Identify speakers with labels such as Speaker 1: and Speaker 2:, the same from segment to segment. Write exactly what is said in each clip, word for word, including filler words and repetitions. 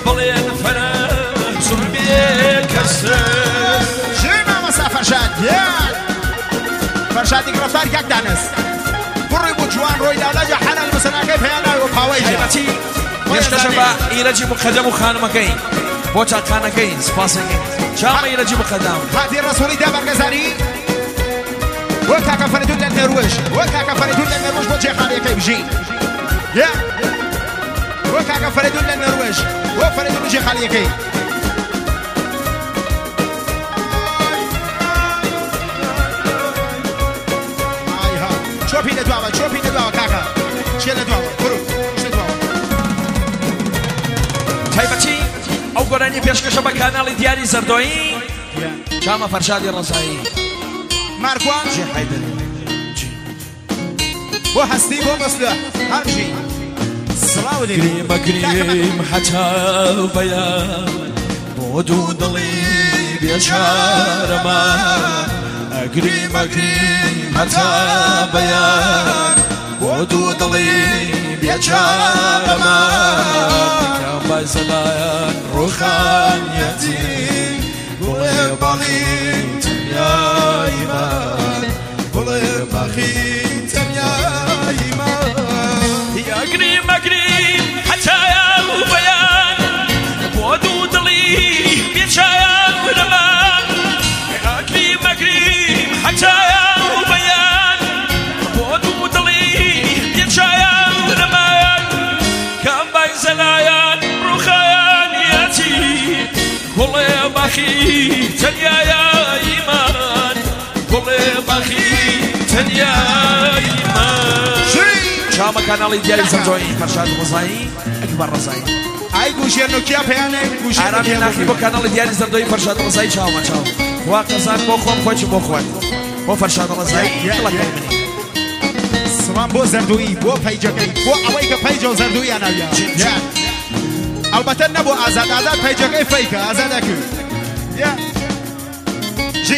Speaker 1: بڵێن فەرەنجم بێکەسە
Speaker 2: ژێمە مەسا فەرشاد فەرشادی گرفتار یەک دانست بڕی بوو جوان ڕۆی دالاجە حەنە المسەناکەی پێیاناوی و پاوەی
Speaker 1: هەیبەتی پێشکەشە بە ئیرەجی مقەدەم و خانمەکەی بۆ چاکانەکەی سپاسەکەی چامە ئیرەجی مقەدەم
Speaker 2: هاتی ڕەسووڵی دا بەرگەزاری وە کاکە فەریدون لە نەروێژ وە کاکە فەریدون لە نەروێژ بۆ جێخانەکەی بژی وە کاکە فەریدون لە نەروێژ وە فەریدون جێخانەکەی چۆپی لە دواوە چۆپی لە دواوە کاکە چێ لە دواوە برو شتە دواوە
Speaker 1: تایبەتی ئەو گۆرانی پێشکەشە بە کاناڵی دیاری زەردۆیی چامە فەرشادی ڕەزایی
Speaker 2: مارکوان
Speaker 1: جێ حەیدەر
Speaker 2: بۆ هەستی بۆ مەسلە هەمژی سڵاو دێ
Speaker 1: گریم گریم حەتا بەیان بۆ دوو دڵی بێچارەمە ئەگریم ئەگریم هەتا بەیان بۆ دوو دڵی بێچارەمە کەم بەزەلایەن ڕوخانیەتی بڵێ باخی تەنیای من بڵێ باخی تەنیای من ئەگریم ئەگریم حەتایە بەیان بۆ دوو دڵی بێچارەمە ئەگریم ئەگریم حەتایە بەیان بۆ دوو دڵی بێچارەمە کەم بەزەلایەن ڕوخانیەتی بڵێ باخی تەنیای من بڵێ باخی تەنیای من چامە کاناڵی دیاری زەردۆیی فەرشاد ڕەزایی ئەکبەر ڕەزایی
Speaker 2: ئای گوژێر نۆکیا پێیانێ گوژێر
Speaker 1: ئارامی ناخی بۆ کاناڵی دیاری زەردۆیی فەرشاد ڕەزایی چاومە چاو وا قەزان بۆ خۆم خۆی بۆ خۆت بۆ فەرشاد ڕەزایی دڵەکەی منی
Speaker 2: سڵام بۆ زەردووی بۆ پەیجەکەی بۆ ئەوەی کە پەیجە و زەردوویان ناویە ئەلبەتە نەبوو ئازاد ئازاد پەیجەکەی فەیکە ئازادەکرد ژی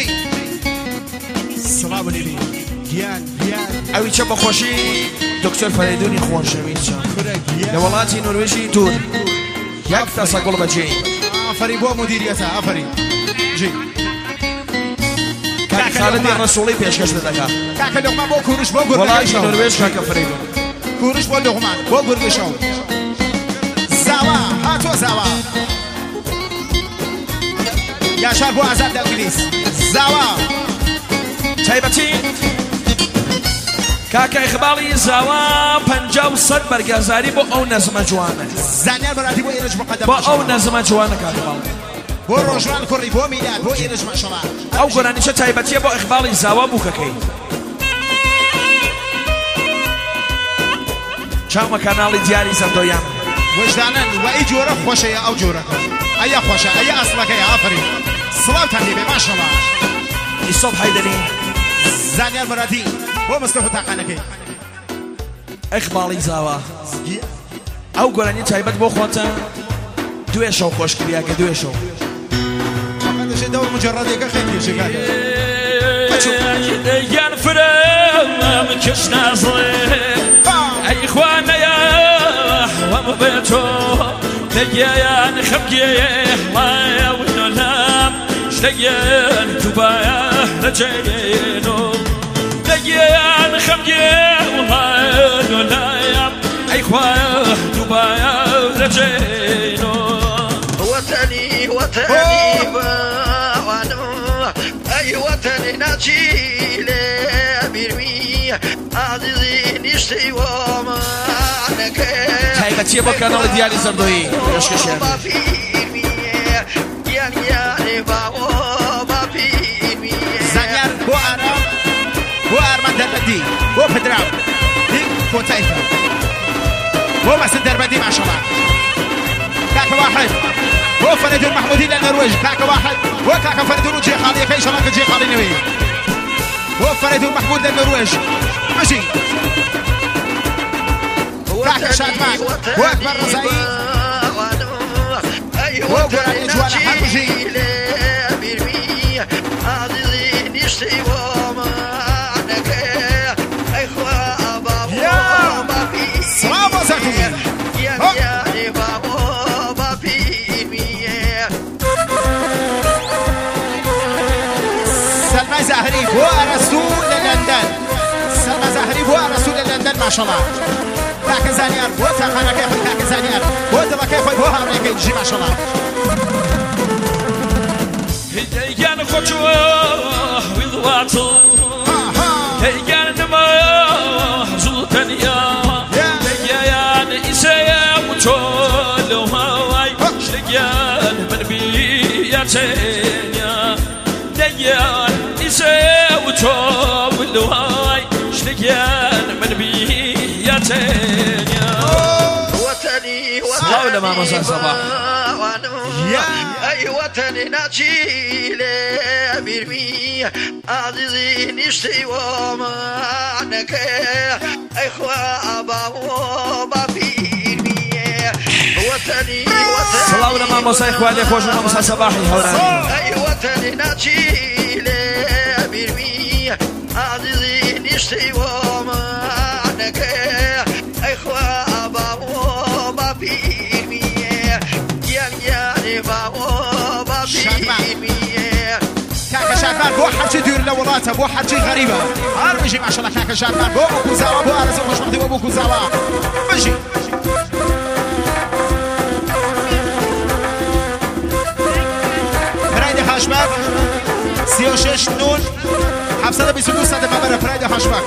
Speaker 2: سڵاو لێبی گیان گیان
Speaker 1: ئەوی چە بەخۆشی دکتۆر فەریدونی خۆشەویست لە وڵاتی نۆروێژی دوور یەک تەسە گوڵ بەجێ
Speaker 2: ئافەری بۆ مدیریەتە ئافەری ژی
Speaker 1: کاکی خالدی ڕەسوڵی پێشکەش دەدەکات
Speaker 2: کاکە لۆقمان بۆ کوورش بۆ
Speaker 1: وڵاتی
Speaker 2: گورگەشەوە
Speaker 1: نۆروێژ کاکە فەریدون
Speaker 2: کوورش بۆ لۆقمان بۆ گورگەشەوە زاوا هاتۆ زاوا یاشار بۆ ئازاد لە ئینگلیز زاوا
Speaker 1: تایبەتی کاکە ئیقباڵی زاوا پەنجا و سەد بەرگەزاری بۆ ئەو نەزمە جوانە
Speaker 2: زانیار بەراتی بۆ ئێرەش بقەدەم
Speaker 1: بۆ ئەو نەزمە جوانە کاکە باڵ
Speaker 2: بۆ ڕۆژوان کوڕی بۆ میلاد بۆ ئێرەش ماشەڵا
Speaker 1: ئەو گۆرانیشە تایبەتیە بۆ ئیقباڵی زاوا بووکەکەی چاومە کاناڵی دیاری زەردۆیان
Speaker 2: وجدانن و ئەی جۆرە خۆشەیە ئەو جۆرەکە ئەیە خۆشە ئەیە ئەسڵەکەیە ئافرین سڵاوتان لێبێ ماشەڵا
Speaker 1: ئیسۆب حەیدەری
Speaker 2: زانیار بەراتی بۆ مستەفا تاقانەکەی
Speaker 1: ئیقباڵی زاوا ئەو گۆرانی تایبەت بۆ خۆتە دوێ شەو خۆشکریا کە دوێ شەو
Speaker 2: دەشێت دەور مجەڕەدێکە خێن پێشەکانە
Speaker 1: یان فرەم کەس نازڵێ ئەی خوانەیە وەم بێتۆ دەگیان خەمگێڵایە ونۆلام شتەگیان دووبایە نەجێنۆ دەگیان خەمگێڵایە نۆلایم ئەی خوایە دووبایە نەجێنۆ
Speaker 3: وەتەنی وەتەنی باوانم ئەی وەتەنی ناچی لێ بیرمی عزیزی نیشتی وەمانەکەی
Speaker 1: تایبەتیە بۆ کاناڵی دیاری زەردۆیی پێشکەشیان
Speaker 2: زانیار بۆ ئارام بۆ ئارمان دەربەندی بۆ پدراو دیک بۆ تایفە بۆ مەسن دەربەندی ماشەڵا کاکە واحد بۆ فەریدون محمودی لە نەروێژ کاکە واحد بۆ کاکە فەریدون و جێخاڵیەکەی شەڵاکە جێخاڵی نوێی بۆ فەریدون محمود لە نەروێژ بژی کاکە شادمان بۆ ئەکبەر ڕەزایی بۆ گۆرانی جوانە هەر بژی سلام بۆ زەردوو بو أرسطو للندن سلمى زهري بو أرسطو للندن ما شاء الله كاك زانيار بو تاخانا كيف كاك زانيار بو دبا كيف بو هارني كيجي ما شاء الله
Speaker 1: هيجان خطوة وضواتو هيجان نما زلطانيا هيجان إسيا وطولو هاي شلقيان من بياتينيا هيجان إسيا وطولو هاي شلقيان من بياتينيا
Speaker 3: وطني
Speaker 1: حول ما مسا صباح
Speaker 3: أي وطني ناجيلي برمي عزيزي نشتي ومعنك أي خوابا وبابيرمي وطني وطني
Speaker 1: صلاة لما مسا إخواني خوش ما مسا صباحي هوراني
Speaker 3: أي وطني ناجيلي برمي عزيزي نشتي ومعنك أي خوابا وبابيرمي يعني بابا
Speaker 2: كاكا شارفان بو حرشي دير لولاته بو حرشي غريبة عارف بيجي ما شاء الله كاكا شارفان بو بو كوزاوا بو أرزو مش مخدي بو كوزاوا بيجي فرايدي هاشباك سيو شش نون حبسة بيسودو سادة مبارا فرايدي هاشباك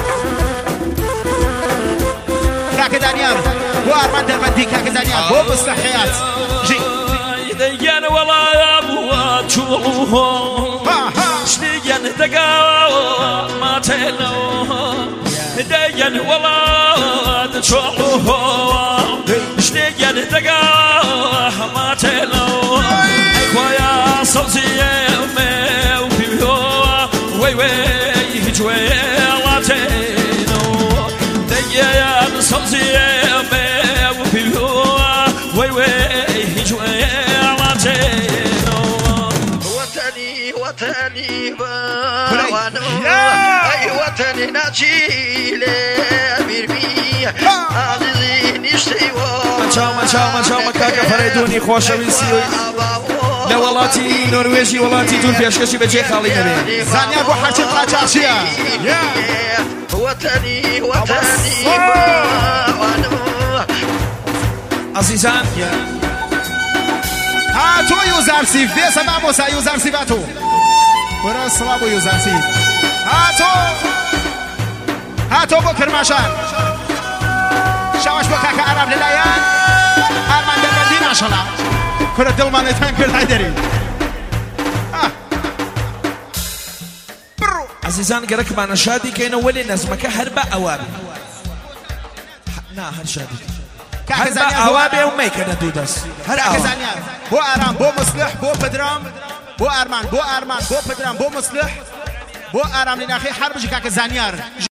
Speaker 2: كاكا دانيال بو أرمان دربندي كاكا دانيال بو مستحيات جي
Speaker 1: ديان والله يا ابو تشوفهم شليان دقا ما تلو ديان والله تشوفهم شليان دقا ما تلو خويا صوصي مي وبيو وي وي جويلاتينو ديان صوصي مي وبيو وي وي جويلاتينو
Speaker 3: وطني وطني بوانو أي وطني ناجيلي برمي عزيزي نشتي
Speaker 1: ما شاء ما شاء ما شاء ما كاكا فريدوني خوش ويسي لا ولاتي نرويجي ولاتي تون بيشكشي بجي خالي نبي
Speaker 2: زانيار بو حرشي قاچاشيا
Speaker 3: وطني وطني بوانو
Speaker 1: عزيزان
Speaker 2: هاتو يوزارسي في سمع موسى يوزارسي باتو ورا الصلاب يوزارسي هاتو هاتو بو كرماشان شاوش بو كاكا عرب للايان ارمان دربندي ما شاء الله كرة دل مانيتان كرد هيدري
Speaker 1: عزيزان قرك معنا شادي كاين ولي نزمك هربا اوابي نا هر شادي هربا اوابي وميك انا دودس هر اوابي
Speaker 2: بو ارام بو مصلح بو بدرام بو ارمان بو ارمان بو بدرام بو مصلح بو ارام لناخي حرب جي كاكا زانيار